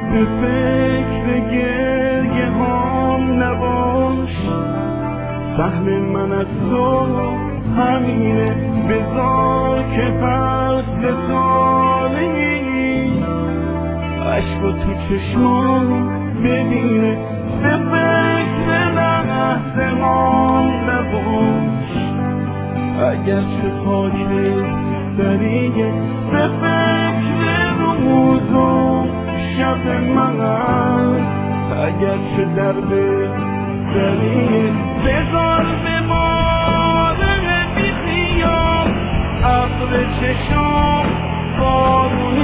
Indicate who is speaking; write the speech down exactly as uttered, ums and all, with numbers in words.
Speaker 1: به فکر گریه هم نباش، سهم من از تو همینه، بذار که فصل سالگی عشق رو تو چشمام ببینه. به فکر لحظه هم نباش، اگر چه خاطر دریه، به فکر روز و شب من اگر چه درد دریه. بذار بمانه بی خیال ابر چشام بارون